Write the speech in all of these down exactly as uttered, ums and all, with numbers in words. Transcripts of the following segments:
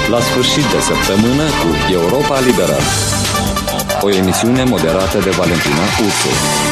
La sfârșit de săptămână cu Europa Liberă. O emisiune moderată de Valentina Ursu.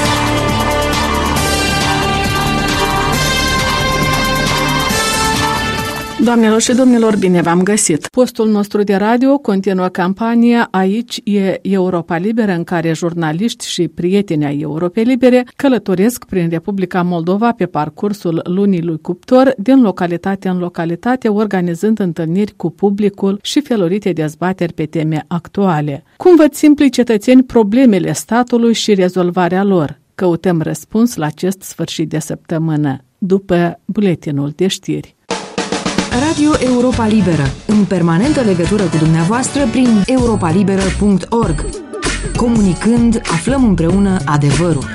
Doamnelor și domnilor, bine v-am găsit! Postul nostru de radio continuă campania Aici e Europa Liberă, în care jurnaliști și prieteni ai Europei Libere călătoresc prin Republica Moldova pe parcursul lunii lui Cuptor, din localitate în localitate, organizând întâlniri cu publicul și felurite dezbateri pe teme actuale. Cum văd simplii cetățeni problemele statului și rezolvarea lor? Căutăm răspuns la acest sfârșit de săptămână, după buletinul de știri. Radio Europa Liberă, în permanentă legătură cu dumneavoastră prin europa liberă punct org. Comunicând, aflăm împreună adevărul.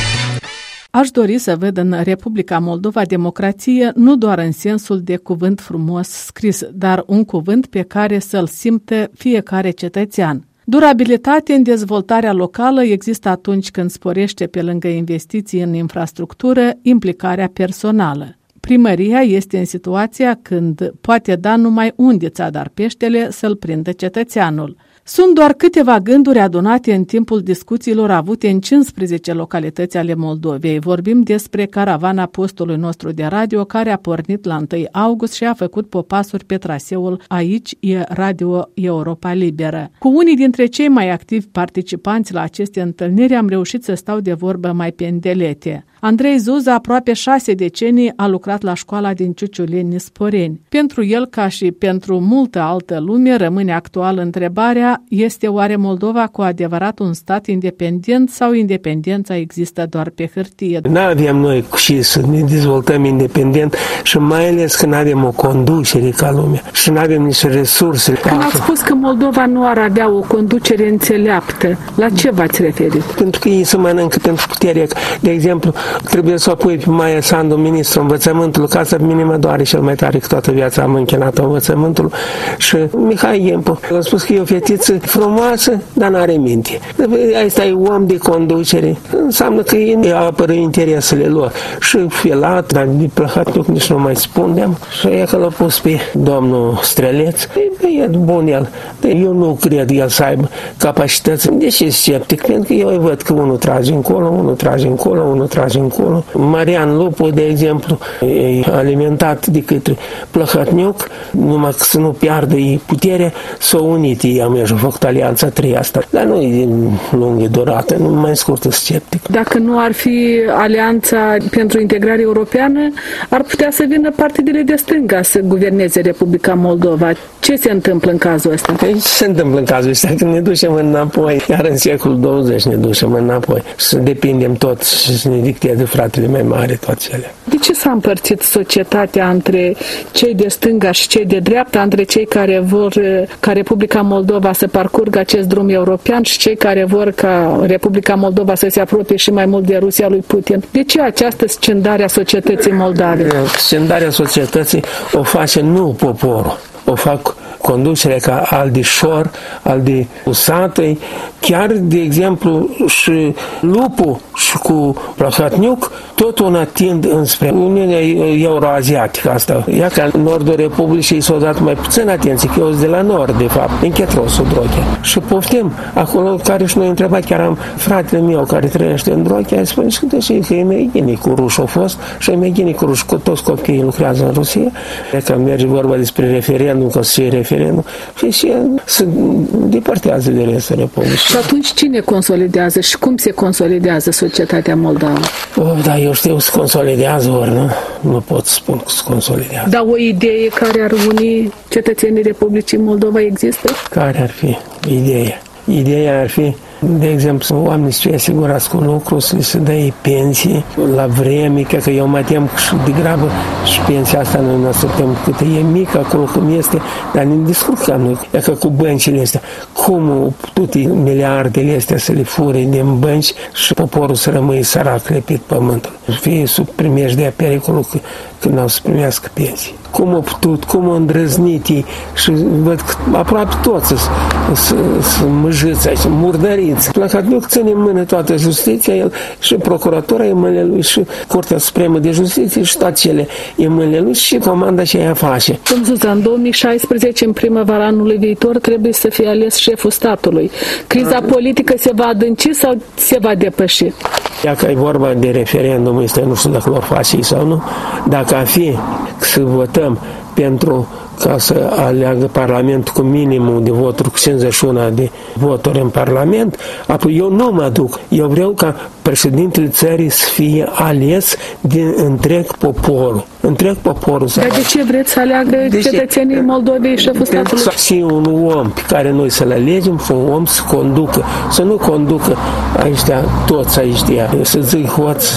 Aș dori să văd în Republica Moldova democrație nu doar în sensul de cuvânt frumos scris, dar un cuvânt pe care să-l simtă fiecare cetățean. Durabilitate în dezvoltarea locală există atunci când sporește, pe lângă investiții în infrastructură, implicarea personală. Primăria este în situația când poate da numai unde ți-a dar peștele să-l prindă cetățeanul. Sunt doar câteva gânduri adunate în timpul discuțiilor avute în cincisprezece localități ale Moldovei. Vorbim despre caravana postului nostru de radio, care a pornit la întâi august și a făcut popasuri pe traseul Aici e Radio Europa Liberă. Cu unii dintre cei mai activi participanți la aceste întâlniri am reușit să stau de vorbă mai pe îndelete. Andrei Zuza, aproape șase decenii, a lucrat la școala din Ciuciuleni, Sporeni. Pentru el, ca și pentru multă altă lume, rămâne actuală întrebarea: este oare Moldova cu adevărat un stat independent sau independența există doar pe hârtie? Nu avem noi și să ne dezvoltăm independent și mai ales că nu avem o conducere ca lumea și nu avem niște resurse. Când ați spus că Moldova nu ar avea o conducere înțeleaptă, la ce v-ați referit? Pentru că ei se mănâncă pentru putere. De exemplu, trebuie să o pui pe Maia Sandu, ministrul învățământului, ca să minimă doare cel mai tare, că toată viața am închinat învățământul, și Mihai Iempu a spus că e o fetiță frumoasă, dar n-are minte. Asta e om de conducere. Înseamnă că ei apără interesele lor. Și Filat, dar de Plăhatniuc nici nu mai spunem. Și e că l-a pus pe domnul Streleț. E bun el. Eu nu cred el să aibă capacități. Deși e sceptic, pentru că eu văd că unul trage încolo, unul trage încolo, unul trage încolo. Marian Lupu, de exemplu, e alimentat de către Plăhatniuc, numai că să nu piardă ei puterea, s-au unit ei, am eu făcut alianța trei asta. Dar nu e lungă durată, nu mai scurtă sceptic. Dacă nu ar fi alianța pentru integrare europeană, ar putea să vină partidele de stânga să guverneze Republica Moldova. Ce se întâmplă în cazul ăsta? Ce se întâmplă în cazul ăsta? Când ne ducem înapoi, iar în secolul douăzeci ne ducem înapoi, să depindem tot și să ne dicteze fratele mai mare toate cele. De ce s-a împărțit societatea între cei de stânga și cei de dreapta, între cei care vor ca Republica Moldova să parcurgă acest drum european și cei care vor ca Republica Moldova să se apropie și mai mult de Rusia lui Putin? De ce această scindare a societății moldave? Scindarea societății o face nu poporul, o fac conducerea ca al de Șor, al de Usatăi, chiar, de exemplu, și Lupu și cu Plăhatniuc, tot una tind înspre Uniunea Euroasiatică asta. Ia ca în nordul Republicii s-a dat mai puțin atenție, că eu sunt de la nord, de fapt, în Chetrosul Drochea. Și poftim, acolo care și noi întreba, chiar am fratele meu care trăiește în Drochea, îi spune că deși că e mai gine cu ruși au fost și e mai gine cu ruși, cu toți copiii lucrează în Rusia. Dacă merge vorba despre referendum, că o să fie referendum, și și se depărtează de restul Republicii. Și atunci cine consolidează și cum se consolidează societatea moldavă? Oh, da, eu știu, se consolidează ori, nu? Nu pot spun că se consolidează. Dar o idee care ar uni cetățenii Republicii Moldova există? Care ar fi ideea? Ideea ar fi, de exemplu, oamenii să fie asigurați cu lucru, să li se dă pensii la vreme, că eu mă tem că și degrabă și pensia asta noi ne așteptăm cât e mică acolo cum este, dar ne descurcăm noi. E că cu băncile astea, cum toate miliardele astea să le fure din bănci și poporul să rămâie sărac lepit pământul. Fie sub primejdea pericolul că, că n-au să primească pensii. Cum au putut, cum au îndrăznit ei și văd că aproape toți să mâjâți aici, murdăriți justiție. Plahotniuc ține în mână toată justiția, el și procuratura e în mâinile lui, și Curtea Supremă de Justiție, și toate cele e în mâinile lui, și comanda și aia face. Domnul Zuzan, în două mii șaisprezece, în primăvara anului viitor, trebuie să fie ales șeful statului. Criza politică se va adânci sau se va depăși? Dacă e vorba de referendum, este, nu știu dacă vor face sau nu, dacă ar fi să votăm pentru ca să aleagă Parlamentul cu minimul de voturi, cu cincizeci și unu de voturi în Parlament, apoi eu nu mă duc. Eu vreau ca președintele țării să fie ales din întreg poporul. Întreg poporul. Dar de ce vreți să aleagă de cetățenii Moldovei șeful statului? Să fie un om pe care noi să-l alegem, un om să conducă, să nu conducă ăștia, toți ăștia, să zic hoț,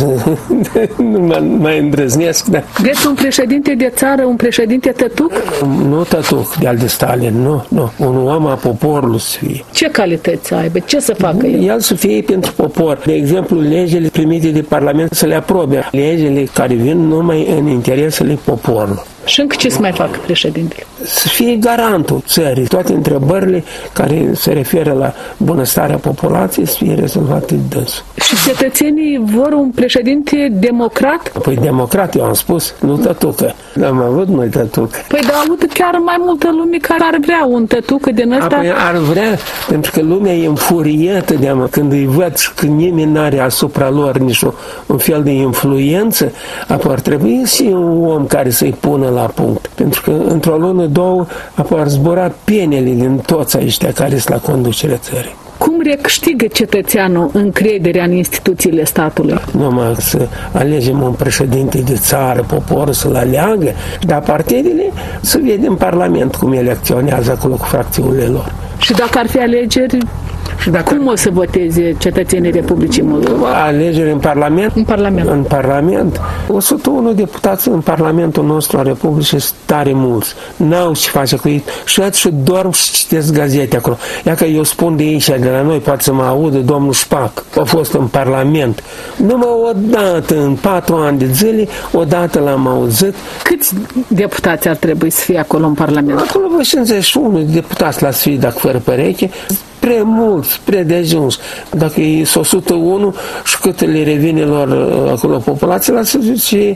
nu mai, mai îndrăznesc. Dar... Vreți un președinte de țară, un președinte tătuc? Nu tătuc de-al de Stalin, nu, nu. Un om a poporului să fie. Ce calități aibă? Ce să facă el? El să fie pentru popor. De exemplu, legile primite de Parlament să le aprobe. Legile care vin numai în interesele poporului. Și încă ce să mai facă președintele? Să fie garantul țării. Toate întrebările care se referă la bunăstarea populației să fie rezolvate de dânsul. Și cetățenii vor un președinte democrat? Păi democrat, eu am spus, nu tătucă. Am avut noi tătucă. Păi da, aud chiar mai multă lume care ar vrea un tătucă din ăsta. Apoi ar vrea, pentru că lumea e înfuriată de amă, când îi văd că nimeni n-are asupra lor nici un fel de influență, apoi ar trebui și un om care să-i pună la punct. Pentru că într-o lună, două, apoi ar zbura penele din toți ăștia care sunt la conducerea țării. Cum recâștigă cetățeanul încrederea în instituțiile statului? Numai să alegem un președinte de țară, poporul să-l aleagă, dar partidele să vedem în Parlament cum ele acționează acolo cu fracțiunile lor. Și dacă ar fi alegeri, și dacă... cum o să voteze cetățenii Republicii Moldova? Alegeri în Parlament? În Parlament. În Parlament. o sută unu deputați în Parlamentul nostru a Republicii sunt tare mulți. N-au ce face cu ei. Și atunci și dorm și citesc gazete acolo. Ia că eu spun de aici, de la noi, poate să mă audă domnul Șpac. A fost în Parlament. Numai o dată, în patru ani de zile, o dată l-am auzit. Câți deputați ar trebui să fie acolo în Parlament? Acolo vă cincizeci și unu de deputați la să fie, dacă fără pereche. Prea mulți, prea de ajuns. Dacă e o sută unu și cât le revine lor acolo populația, la să zice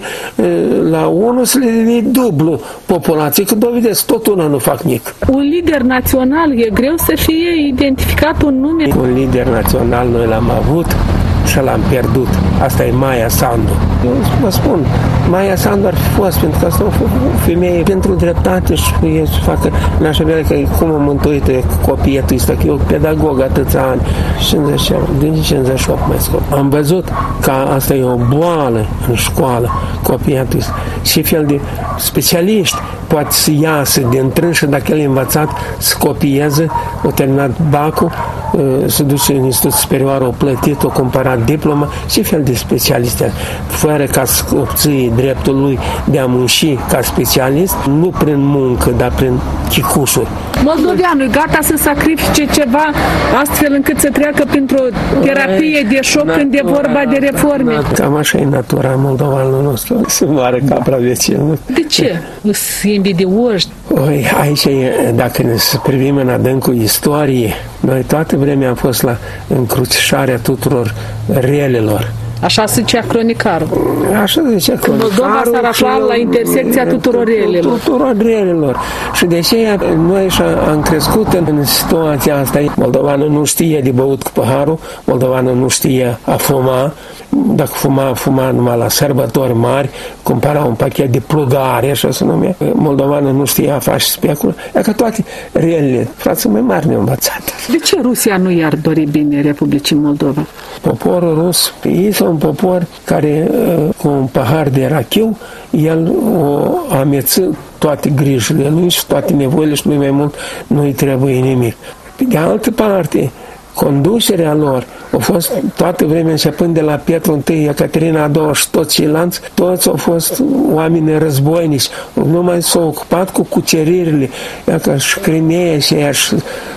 la unu să le revine dublu populație, că dovedesc, tot una nu fac nic. Un lider național, e greu să fie identificat un nume? Un lider național noi l-am avut și l-am pierdut. Asta e Maia Sandu. Eu vă spun, Maia Sandu ar fi fost, pentru că asta o femeie pentru dreptate și e să facă în așa fel că cum am mântuit copietul ăsta, că eu pedagog atâția ani, cincizeci, din cincizeci și opt mai scop. Am văzut că asta e o boală în școală, copietul ăsta. Și fel de specialiști poate să iasă din trânșă dacă el e învățat să copieze, o terminat bacul, se duce în institut superior, o plătit, o cumpărat diploma, și fel de specialiști, fără ca să obții dreptul lui de a munci ca specialist, nu prin muncă, dar prin chicușuri. Moldoveanul e gata să sacrifice ceva astfel încât să treacă printr-o terapie de șoc natura, când e vorba de reforme. Cam așa e natura moldovanului nostru. Se moare capra vecinului. De ce? Sunt invidioși? Oi, aici e, dacă ne privim în adâncul istorie, noi toată vremea am fost la încrucișarea tuturor relelor. Așa zicea cronicarul. Așa zicea cronicarul. Moldova s-ar afla la intersecția tuturor relelor. Tuturor relelor. Și de aceea noi așa am crescut în situația asta. Moldovanul nu știe de băut cu paharul, moldovanul nu știe a fuma. Dacă fuma, fuma numai la sărbători mari, cumpăra un pachet de plugare, așa se numea. Moldovanul nu știa a face specul. E că toate relele, frații mai mari ne-au învățat. De ce Rusia nu i-ar dori bine Republicii Moldova? Poporul rus, ei sunt un popor care, cu un pahar de rachiu, el o ameță toate grijile lui și toate nevoile și lui mai mult nu-i trebuie nimic. Pe de altă parte, conducerea lor a fost toată vremea începând de la Petru I, Ecaterina a doua și toți ceilalți, toți au fost oameni războinici. Numai s-au ocupat cu cuceririle, ia ca și Crimea și aia și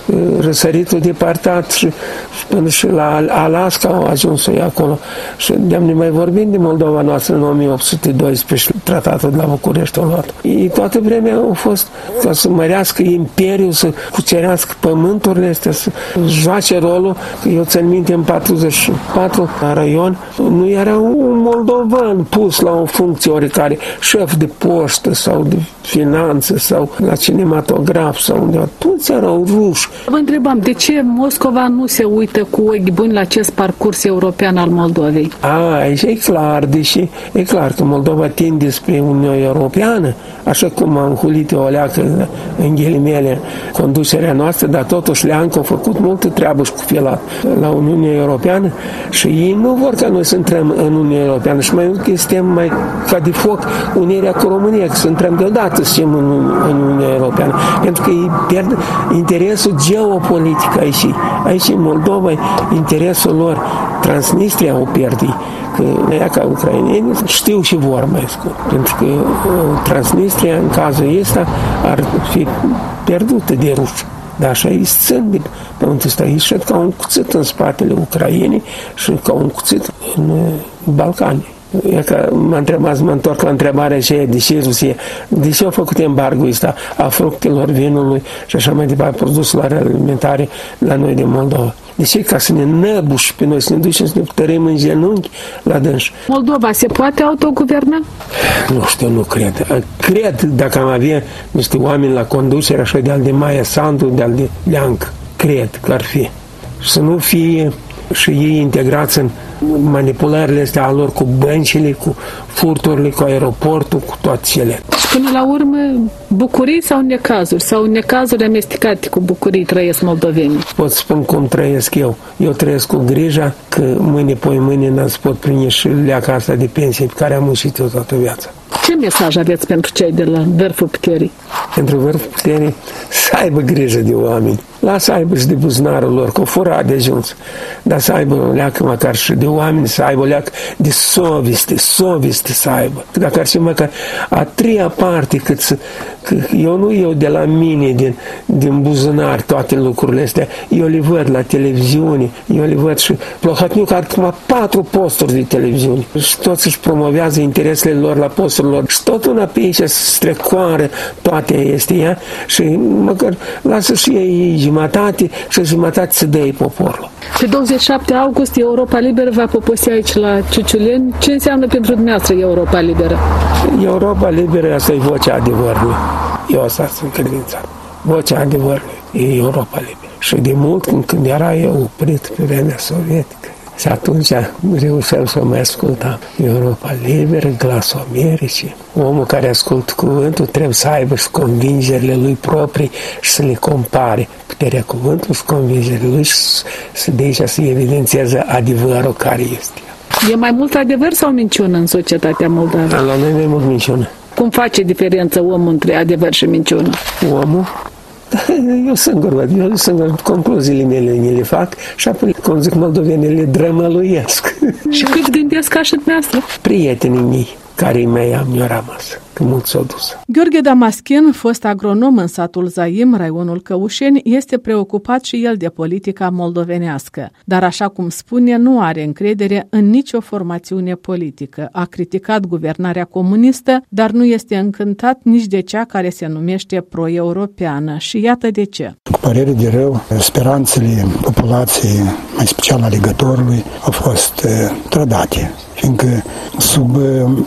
răsăritul departat și, și până și la Alaska au ajuns acolo. Și de-am ne mai vorbim de Moldova noastră în o mie opt sute doisprezece, tratatul de la București au luat. Ei toată vremea au fost ca să mărească imperiul, să cucerească pământurile astea, să joace rolul. Eu țin minte în patruzeci și patru, la raion, nu era un moldovan pus la o funcție oricare, șef de poștă sau de finanțe sau la cinematograf sau unde. Toți erau ruși. Vă întrebam, de ce Moscova nu se uită cu ochi buni la acest parcurs european al Moldovei? A, aici e clar, deși e clar că Moldova tinde spre Uniunea Europeană, așa cum am hulit o leacă în ghilimele conducerea noastră, dar totuși Leancă a făcut multă treabă și cu filat la Uniunea Europeană și ei nu vor ca noi să intrăm în Uniunea Europeană și mai mult că suntem mai ca de foc unirea cu România, că să intrăm deodată să suntem în, în Uniunea Europeană, pentru că ei pierd interesul geopolitic aici. Aici în Moldova interesul lor, Transnistria o pierde, că ea ca ucraineni știu și vor mai scurt, pentru că Transnistria în cazul ăsta ar fi pierdută de ruși. Dar așa îi țin de pământul ăsta, îi șed ca un cuțit în spatele Ucrainei și ca un cuțit în Balcani. E că mă întrebați, mă întorc la întrebarea aceea, de ce Rusia, de ce a făcut embargoul ăsta a fructelor, vinului și așa mai departe, produselor alimentare la noi din Moldova. De ce? Ca să ne năbuși pe noi, să ne ducem să ne tărim în genunchi la dânși. Moldova se poate autoguverna? Nu știu, nu cred. Cred dacă am avea niște oameni la conducere, așa de-al de Maia Sandu, de-al de Leancă. Cred că ar fi. Să nu fie și ei integrați în manipulările astea a lor cu băncile, cu furturile, cu aeroportul, cu toate cele. Și până la urmă, bucurii sau necazuri? Sau necazuri amestecate cu bucurii trăiesc moldovenii? Pot spun cum trăiesc eu. Eu trăiesc cu grija că mâine, poi mâine n-ați pot prinde și leaca asta de pensie pe care am muncit eu toată viața. Ce mesaj aveți pentru cei de la vârful puterii? Pentru vârful puterii să aibă grijă de oameni. Lasă aibă și de buzunarul lor, că o fura de ajuns. Dar să aibă o leacă măcar și de oameni, să aibă o leacă de soviste, soviste să aibă. Dacă ar fi măcar a treia parte, cât să, că eu nu eu de la mine, din, din buzunar, toate lucrurile astea, eu le văd la televiziune, eu le văd și Plohatniuc are acum patru posturi de televiziune și toți își promovează interesele lor la posturile lor și tot una pe aici se strecoară toate este ea și măcar lasă și ei jumătate și jumătate să dă poporul. Pe douăzeci și șapte august Europa Liberă va poposi aici la Ciuciuleni. Ce înseamnă pentru dumneavoastră Europa Liberă? Europa Liberă, asta e vocea adevărului. Eu asta sunt credințat. Vocea adevărului e Europa Liberă. Și de mult, când era eu oprit pe vremea sovietică, și atunci reușeam să o mai ascultam. Europa Liberă, Glasul Americii. Omul care ascultă cuvântul trebuie să aibă și convingerile lui proprii și să le compare. Puterea cuvântului și convingerile lui și să de aici să evidențieze adevărul care este. E mai mult adevăr sau minciună în societatea moldavă? La noi mai mult minciună. Cum face diferența omul între adevăr și minciună? Omul? Eu singur văd, eu singur concluziile mele mi le fac și apoi, cum zic moldovenii, le drămăluiesc. Și cât gândesc ca și dumneavoastră? Prietenii mei, care mai am eu rămas, că mult s-au dus. Gheorghe Damaschin, fost agronom în satul Zaim, raionul Căușeni, este preocupat și el de politica moldovenească, dar așa cum spune, nu are încredere în nicio formațiune politică. A criticat guvernarea comunistă, dar nu este încântat nici de cea care se numește pro-europeană și iată de ce. Cu părere de rău, speranțele populației, mai special alegătorului, au fost trădate, fiindcă sub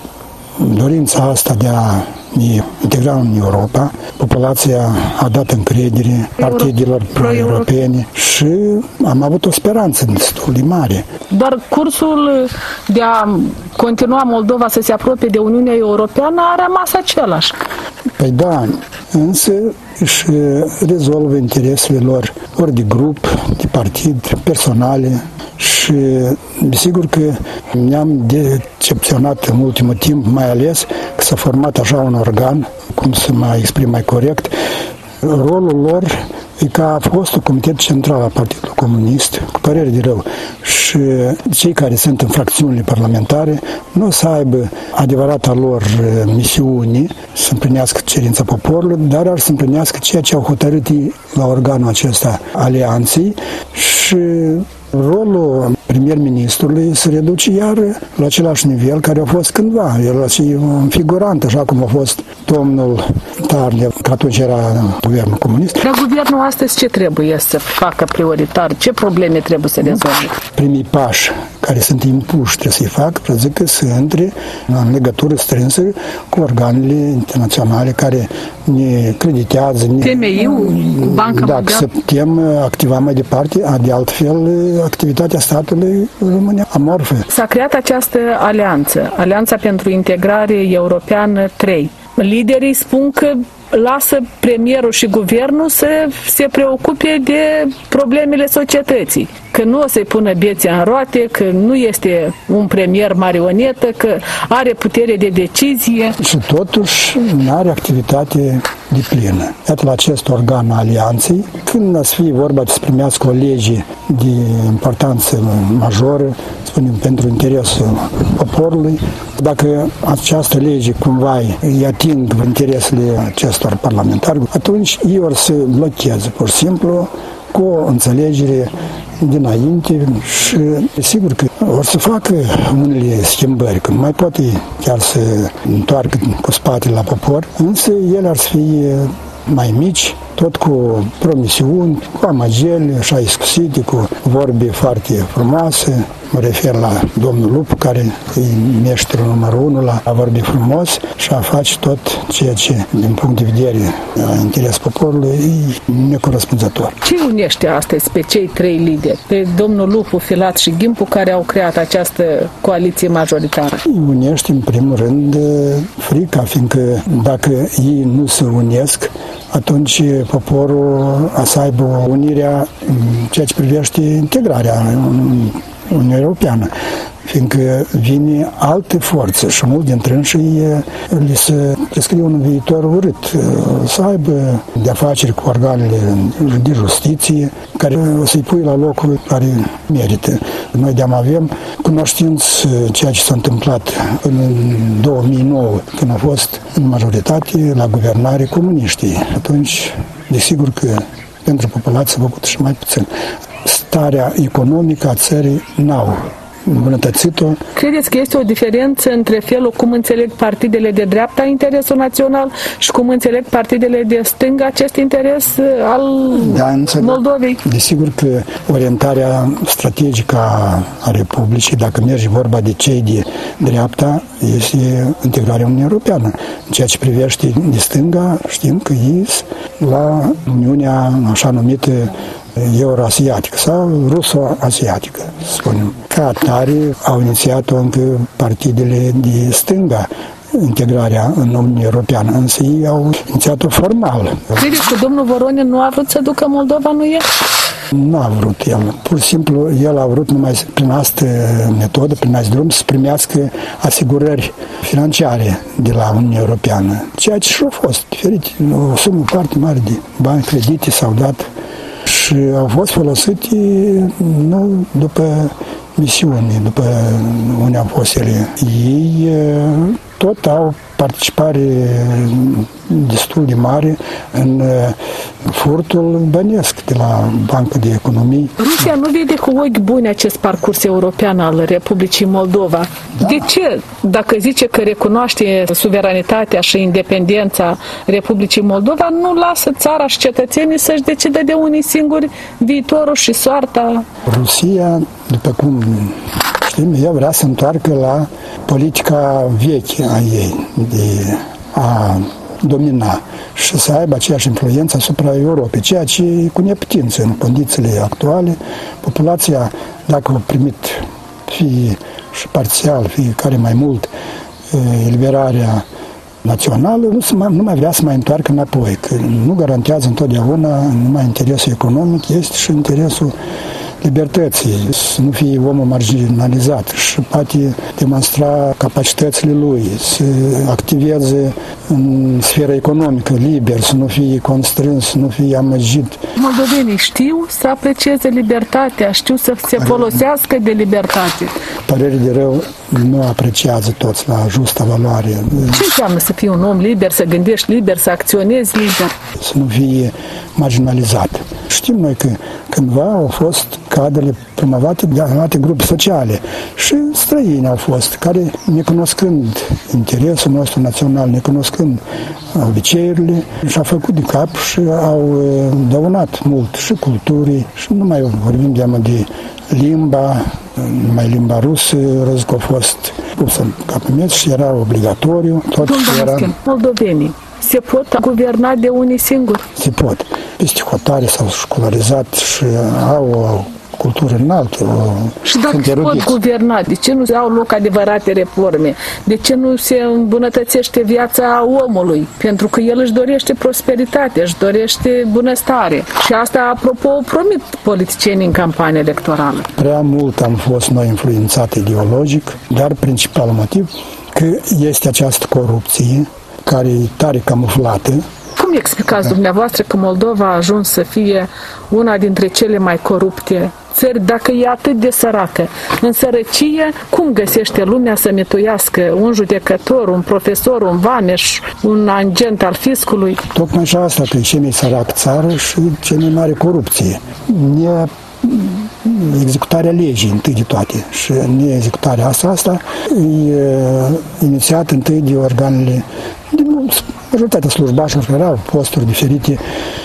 dorința asta de a ne integra în Europa, populația a dat încredere partidelor pro-europene și am avut o speranță destul de mare. Dar cursul de a continua Moldova să se apropie de Uniunea Europeană a rămas același. Păi da, însă își rezolvă interesele lor, ori de grup, de partid, personale, și desigur că ne-am decepționat în ultimul timp, mai ales că s-a format așa un organ, cum să mă exprim mai corect, rolul lor e ca a fost un comitet central al Partidului Comunist, cu părere de rău, și cei care sunt în fracțiunile parlamentare nu o să aibă adevărata lor misiune să împlinească cerința poporului, dar ar să împlinească ceea ce au hotărât ei la organul acesta alianței și rolul premier-ministrului se reduce iar la același nivel care a fost cândva. El a un figurant, așa cum a fost domnul Tarle, că atunci era guvernul comunist. Dar guvernul astăzi ce trebuie să facă prioritar? Ce probleme trebuie să rezolve? Primii pași care sunt impuși trebuie să-i facă, zic că să intre în legătură strânsă cu organele internaționale care ne creditează. T M I-ul, Banca Mondială? Dacă să putem activa mai departe, de altfel activitatea statului rămâne amorfă. S-a creat această alianță, Alianța pentru Integrare Europeană trei. Liderii spun că lasă premierul și guvernul să se preocupe de problemele societății, că nu o să-i pună bețe în roate, că nu este un premier marionetă, că are putere de decizie. Și totuși nu are activitate deplină. Iată la acest organ alianței, când o să fie vorba de să primească o lege de importanță majoră, spunem, pentru interesul poporului, dacă această lege cumva îi ating interesele acestor parlamentari, atunci ei or să blocheze pur și simplu cu o înțelegere dinainte și sigur că or să facă unele schimbări, că nu mai poate chiar să întoarcă cu spatele la popor, însă ele ar să fie mai mici, tot cu promisiuni, cu amăgeli, așa excusite, cu vorbe foarte frumoase. Mă refer la domnul Lupu, care e meșterul numărul unu la a vorbi frumos și a face tot ceea ce, din punct de vedere a interes poporului, e necorespunzător. Ce unește astăzi pe cei trei lideri, pe domnul Lupu, Filat și Ghimpu, care au creat această coaliție majoritară? Îi unește, în primul rând, frica, fiindcă dacă ei nu se unesc, atunci poporul a să aibă unirea în ceea ce privește integrarea în Uniunea Europeană, fiindcă vine alte forțe și mulți dintre înșii li se prescrie un viitor urât, să aibă de afaceri cu organele de justiție, care o să-i pui la locul care merită. Noi de-am avem cunoștință ceea ce s-a întâmplat în două mii nouă, când a fost în majoritate la guvernare comuniștii. Atunci, desigur că pentru populație s-a făcut și mai puțin. Starea economică a țării n-au îmbunătățit-o. Credeți că este o diferență între felul cum înțeleg partidele de dreapta interesul național și cum înțeleg partidele de stânga acest interes al da, Moldovei? Desigur că orientarea strategică a Republicii, dacă merge vorba de cei de dreapta, este integrarea Uniunii Europeană. În ceea ce privește de stânga, știm că ei la Uniunea așa numită euroasiatică sau ruso-asiatică, spunem. Ca atare au inițiat-o încă partidele de stânga integrarea în Uniunea Europeană, însă ei au inițiat-o formal. Credeți că domnul Voronin nu a vrut să ducă Moldova, nu e? Nu a vrut el. Pur și simplu, el a vrut numai prin asta metodă, prin acest drum, să primească asigurări financiare de la Uniunea Europeană. Ceea ce și-a fost diferit. O sumă foarte mare de bani, credite s-au dat și au fost folosite nu după misiuni, după unde au fost ele. Ei tot au participare destul de mare în furtul bănesc de la Banca de Economie. Rusia nu vede cu ochi buni acest parcurs european al Republicii Moldova. Da. De ce, dacă zice că recunoaște suveranitatea și independența Republicii Moldova, nu lasă țara și cetățenii să-și decidă de unii singuri viitorul și soarta? Rusia, după cum știm, ea vrea să întoarcă la politica veche a ei de a domina și să aibă aceeași influență asupra Europei, ceea ce e cu neputință în condițiile actuale. Populația, dacă a primit fie și parțial, fie care mai mult eliberarea națională, nu, se mai, nu mai vrea să mai întoarcă înapoi, că nu garantează întotdeauna numai interesul economic, este și interesul libertății, să nu fie omul marginalizat și poate demonstra capacitățile lui, să activeze în sfera economică liber, să nu fie constrâns, să nu fie amăgit. Moldovenii știu să aprecieze libertatea, știu să se folosească de libertate. Părere de rău nu apreciază toți la justa valoare. Ce înseamnă să fii un om liber, să gândești liber, să acționezi liber? Să nu fie marginalizat. Știm noi că cândva au fost cadrele promovate de anumite grupe sociale și străini au fost, care, necunoscând interesul nostru național, necunoscând obiceiurile, și-au făcut de cap și au dăunat mult și culturii, și nu mai vorbim de de limba, numai limba rusă, răzut că a fost pusă în capimet și era obligatoriu. Tot era... Moldovenii se pot guverna de unii singuri? Se pot. Peste hotare s-au școlarizat și au o cultură înaltă. O... Și dacă se pot guverna, de ce nu au loc adevărate reforme? De ce nu se îmbunătățește viața omului? Pentru că el își dorește prosperitate, își dorește bunăstare. Și asta, apropo, promit politicienii în campanie electorală. Prea mult am fost noi influențate ideologic, dar principalul motiv că este această corupție care e tare camuflată. Cum explicați dumneavoastră că Moldova a ajuns să fie una dintre cele mai corupte țări, dacă e atât de săracă? În sărăcie, cum găsește lumea să mituiască un judecător, un profesor, un vameș, un agent al fiscului? Tocmai și asta, că e cea mai săracă țară și cea mai mare corupție. E executarea legii întâi de toate și neexecutarea asta, asta e inițiată întâi de organele, de majoritatea slujbașilor care au posturi diferite,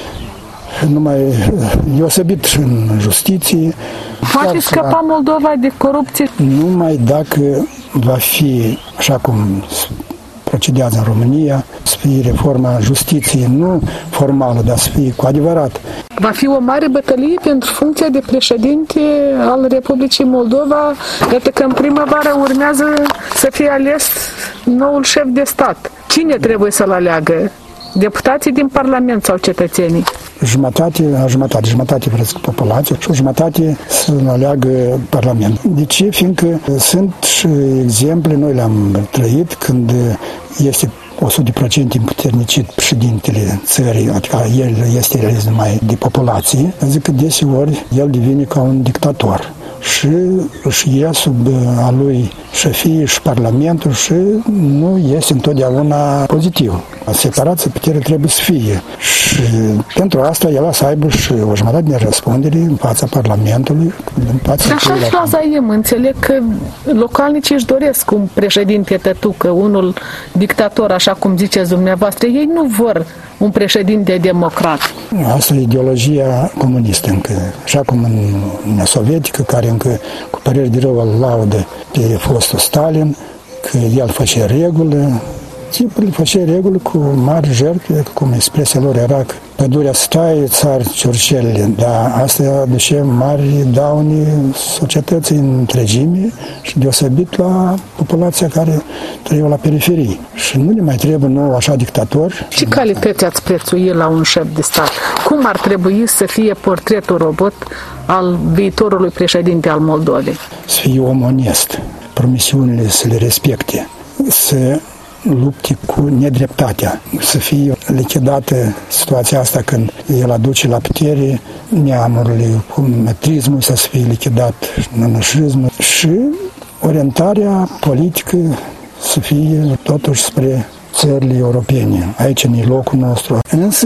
numai deosebit în justiție. Poate scăpa Moldova de corupție? Numai dacă va fi, așa cum procedează în România, să fie reforma justiției, nu formală, dar să fie cu adevărat. Va fi o mare bătălie pentru funcția de președinte al Republicii Moldova, iată că în primăvară urmează să fie ales noul șef de stat. Cine trebuie să-l aleagă? Deputații din Parlament sau cetățenii? Jumătate, jumătate, jumătate vreți populație și o jumătate să aleagă Parlament. De ce? Fiindcă sunt și exemple, noi le-am trăit, când este o sută la sută împuternicit președintele țării, adică el este ales numai de populație, zic că deseori el devine ca un dictator și își ia sub a lui șefie și Parlamentul și nu este întotdeauna pozitiv. Separația puterii trebuie să fie și pentru asta el să aibă și o jumătate de răspundere în fața Parlamentului. În fața așa și la Zaim, înțeleg că localnicii își doresc un președinte tătucă, unul dictator, așa cum ziceți dumneavoastră. Ei nu vor un președinte democrat. Asta e ideologia comunistă încă, așa cum în Uniunea Sovietică, care încă cu păreri de rău îl laudă pe fostul Stalin, că el face regulă, timpul face regulă cu mari jertfe, cum expresia lor era că pădurea stai, țar ciorcelele, dar asta aduce mari daune societății întregime și deosebit la populația care trăie la periferie. Și nu le mai trebuie nou așa dictator. Ce calități ați prețui la un șef de stat? Cum ar trebui să fie portretul robot al viitorului președinte al Moldovei? Să fie om onest, promisiunile să le respecte, să lupte cu nedreptatea, să fie lichidată situația asta când el aduce la putere neamurile, cum metrismul să fie lichidat, nănășismul și orientarea politică să fie totuși spre țările europene. Aici e locul nostru. Însă,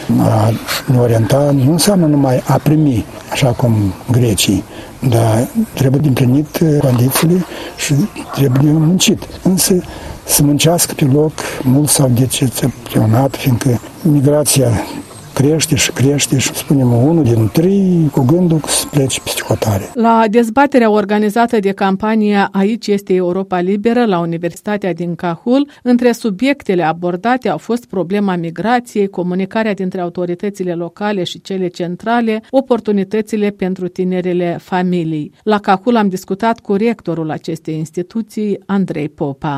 a ne orienta nu înseamnă numai a primi, așa cum grecii, dar trebuie de împlinit condițiile și trebuie de muncit. Însă, să muncească pe loc, mult s-au decepționat, fiindcă migrația crește și crește și spunem unul din trei cu gândul să plece peste hotare. La dezbaterea organizată de campania Aici este Europa Liberă la Universitatea din Cahul, între subiectele abordate au fost problema migrației, comunicarea dintre autoritățile locale și cele centrale, oportunitățile pentru tinerele familii. La Cahul am discutat cu rectorul acestei instituții, Andrei Popa.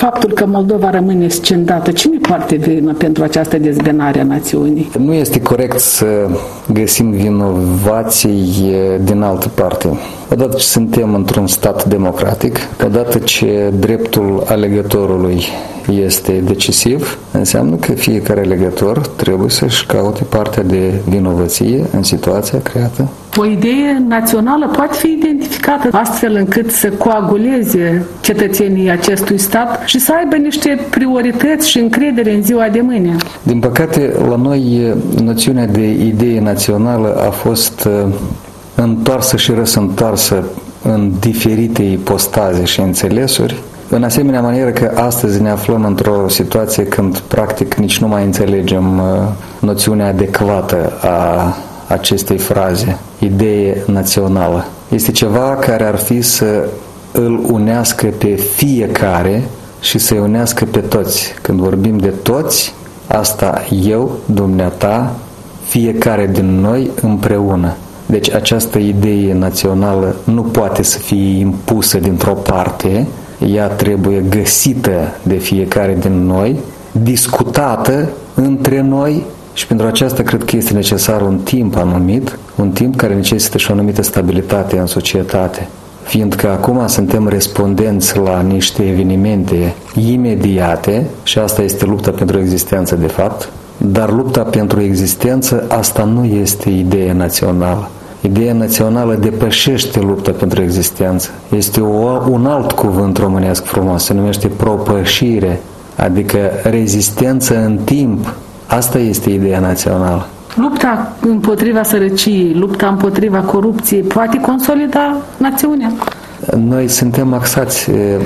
faptul că Moldova rămâne scindată, cine poartă vină pentru această dezbinare a națiunii? Nu este corect să găsim vinovații din altă parte. Odată ce suntem într-un stat democratic, odată ce dreptul alegătorului este decisiv, înseamnă că fiecare alegător trebuie să-și caute partea de vinovăție în situația creată. O idee națională poate fi identificată astfel încât să coaguleze cetățenii acestui stat și să aibă niște priorități și încredere în ziua de mâine. Din păcate, la noi noțiunea de idee națională a fost întoarsă și răsîntoarsă în diferite ipostaze și înțelesuri, în asemenea manieră că astăzi ne aflăm într-o situație când practic nici nu mai înțelegem noțiunea adecvată a acestei fraze, idee națională. Este ceva care ar fi să îl unească pe fiecare și să-i unească pe toți. Când vorbim de toți, asta eu, dumneata, fiecare din noi împreună. Deci această idee națională nu poate să fie impusă dintr-o parte, ea trebuie găsită de fiecare din noi, discutată între noi și pentru aceasta cred că este necesar un timp anumit, un timp care necesită și o anumită stabilitate în societate. Fiindcă acum suntem respondenți la niște evenimente imediate și asta este lupta pentru existență de fapt, dar lupta pentru existență, asta nu este idee națională. Ideea națională depășește lupta pentru existență. Este o, un alt cuvânt românesc frumos, se numește propășire, adică rezistență în timp. Asta este ideea națională. Lupta împotriva sărăciei, lupta împotriva corupției poate consolida națiunea? Noi suntem axați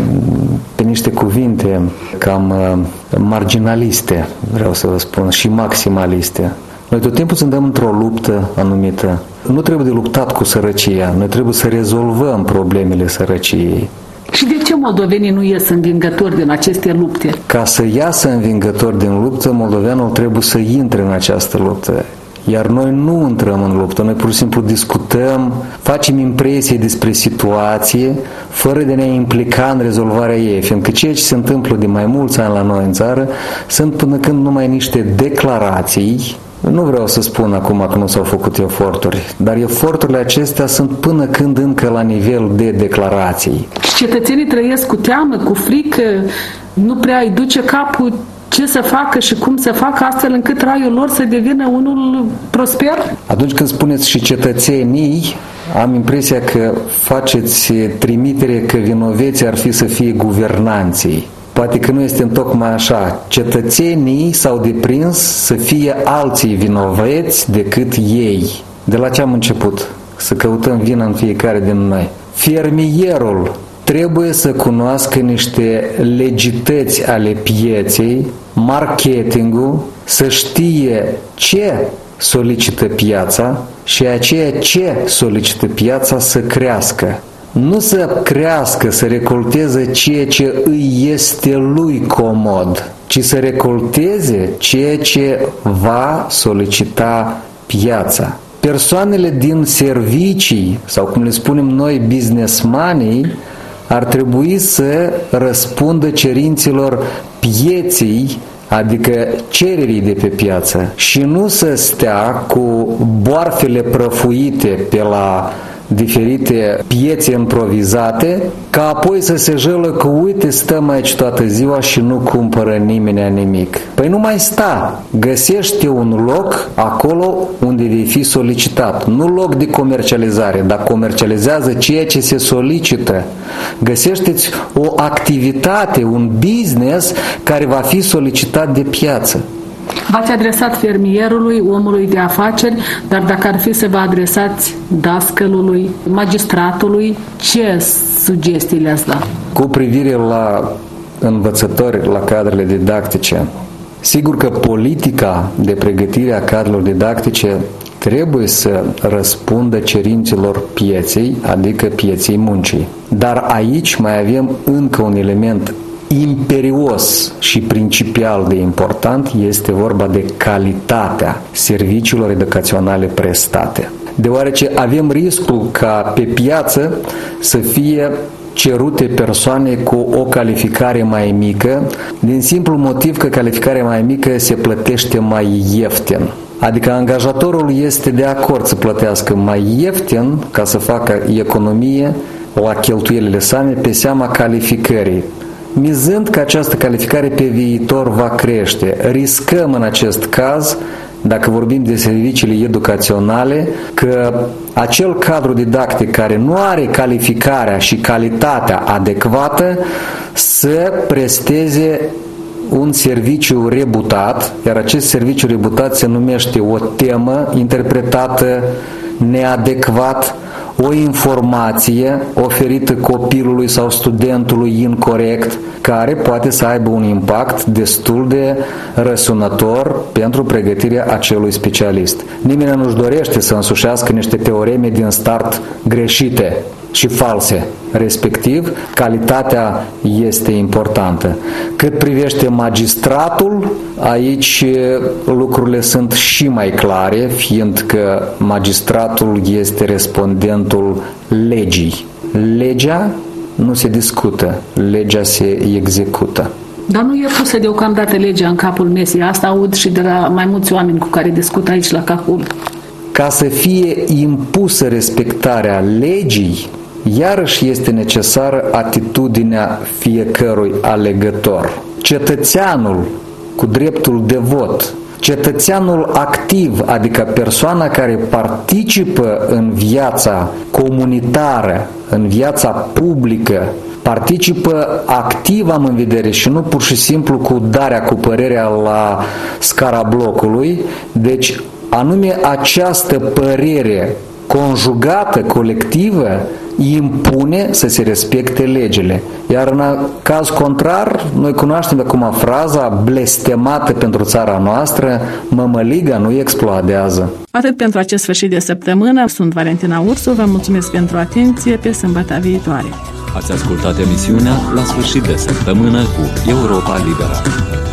pe niște cuvinte cam marginaliste, vreau să vă spun, și maximaliste. Noi tot timpul suntem într-o luptă anumită. Nu trebuie de luptat cu sărăcia, noi trebuie să rezolvăm problemele sărăciei. Și de ce moldovenii nu ies învingători din aceste lupte? Ca să iasă învingători din luptă, moldoveanul trebuie să intre în această luptă. Iar noi nu intrăm în luptă, noi pur și simplu discutăm, facem impresie despre situație, fără de ne implica în rezolvarea ei, fiindcă ceea ce se întâmplă de mai mulți ani la noi în țară sunt până când numai niște declarații. Nu vreau să spun acum că nu s-au făcut eforturi, dar eforturile acestea sunt până când încă la nivel de declarații. Și cetățenii trăiesc cu teamă, cu frică, nu prea îi duce capul ce să facă și cum să facă astfel încât raiul lor să devină unul prosper? Atunci când spuneți și cetățenii, am impresia că faceți trimitere că vinoveții ar fi să fie guvernanții. Poate că nu este întocmai așa. Cetățenii s-au deprins să fie alții vinovați decât ei. De la ce am început? Să căutăm vina în fiecare din noi. Fermierul trebuie să cunoască niște legități ale pieței, marketingul, să știe ce solicită piața și aceea ce solicită piața să crească. Nu să crească, să recolteze ceea ce îi este lui comod, ci să recolteze ceea ce va solicita piața. Persoanele din servicii, sau cum le spunem noi, businessmanii, ar trebui să răspundă cerințelor pieței, adică cererii de pe piață, și nu să stea cu boarfele prăfuite pe la diferite piețe improvizate, ca apoi să se jălă că uite, stăm aici toată ziua și nu cumpără nimeni nimic. Păi nu mai sta, găsește un loc acolo unde vei fi solicitat, nu loc de comercializare, dar comercializează ceea ce se solicită. Găsește-ți o activitate, un business care va fi solicitat de piață. V-ați adresat fermierului, omului de afaceri, dar dacă ar fi să vă adresați dascălului, magistratului, ce sugestii le-ați dat? Cu privire la învățători, la cadrele didactice, sigur că politica de pregătire a cadrelor didactice trebuie să răspundă cerințelor pieței, adică pieței muncii. Dar aici mai avem încă un element imperios și principial de important, este vorba de calitatea serviciilor educaționale prestate. Deoarece avem riscul ca pe piață să fie cerute persoane cu o calificare mai mică, din simplu motiv că calificarea mai mică se plătește mai ieftin. Adică angajatorul este de acord să plătească mai ieftin ca să facă economie la cheltuielile sale pe seama calificării. Mizând că această calificare pe viitor va crește, riscăm în acest caz, dacă vorbim de serviciile educaționale, că acel cadru didactic care nu are calificarea și calitatea adecvată să presteze un serviciu rebutat, iar acest serviciu rebutat se numește o temă interpretată neadecvat, o informație oferită copilului sau studentului incorect, care poate să aibă un impact destul de răsunător pentru pregătirea acelui specialist. Nimeni nu-și dorește să însușească niște teoreme din start greșite și false. Respectiv, calitatea este importantă. Cât privește magistratul, aici lucrurile sunt și mai clare, fiindcă magistratul este respondentul legii. Legea nu se discută, legea se execută. Dar nu e pusă deocamdată legea în capul mesei. Asta aud și de la mai mulți oameni cu care discut aici la Cahul. Ca să fie impusă respectarea legii, iarăși este necesară atitudinea fiecărui alegător. Cetățeanul cu dreptul de vot, cetățeanul activ, adică persoana care participă în viața comunitară, în viața publică, participă activ, am în vedere, și nu pur și simplu cu darea cu părerea la scara blocului, deci anume această părere conjugată, colectivă, impune să se respecte legile. Iar în caz contrar, noi cunoaștem acum fraza blestemată pentru țara noastră, mămăliga nu explodează. Atât pentru acest sfârșit de săptămână. Sunt Valentina Ursu, vă mulțumesc pentru atenție, pe sâmbătă viitoare. Ați ascultat emisiunea La sfârșit de săptămână cu Europa Liberă.